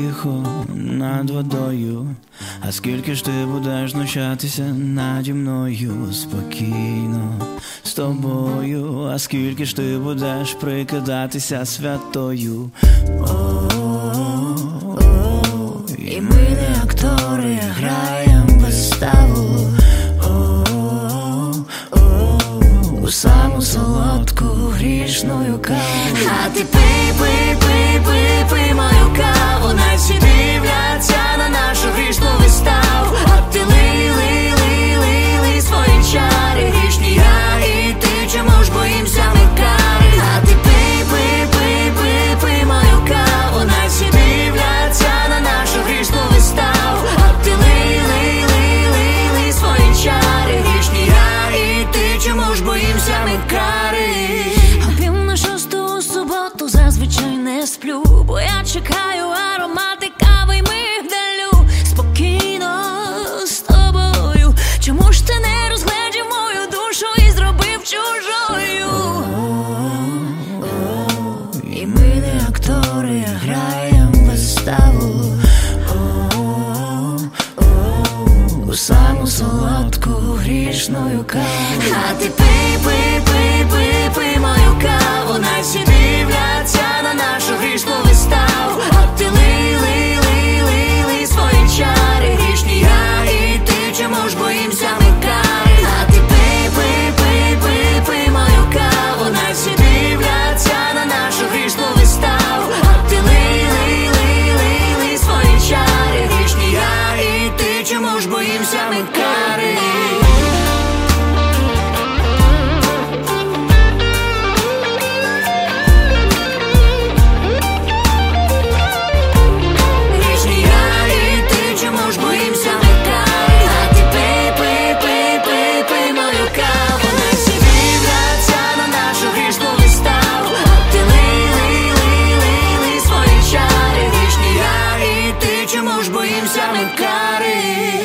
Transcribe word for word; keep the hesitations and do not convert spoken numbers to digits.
тихо над водою. А скільки ж ти будеш знущатися наді мною? Спокійно з тобою. А скільки ж ти будеш прикидатися святою? О-о-о-о. І ми не актори, граєм виставу. О-о-о-о. У саму солодку грішною каву. А ти пий, пий, пий, пий, пий мою каву. Най всі дивляться на нашу грішну виставу. А ти лий, лий, лий, лий, лий свої чари. Грішні я і ти, чому ж боїмся ми кари? А ти пий, пий, пий, пий, пий мою каву. Най всі дивляться на нашу грішну виставу. А ти лий, лий, лий, лий, лий свої чари. Грішні я і ти, чому ж боїмся ми кари? Зазвичай не сплю, бо я чекаю аромати кави й мигдалю. Спокійно з тобою. Чому ж ти не розгледів мою душу і зробив чужою? І ми не актори, а граєм виставу. У саму солодку грішною каву. А ти пий, пий, пий, пий, пий мою каву. Най всі дивляться на нашу грішну виставу. А ти лий, лий, лий, лий, лий свої чари. Грішні я і ти, чому ж боїмся ми кари? А ти пий, пий, пий, пий, пий мою каву. Най всі дивляться на нашу грішну виставу. А ти лий, лий, лий, лий, лий свої чари. Грішні я і ти, чому ж боїмся ми кари? Чому ж боїмся ми кари?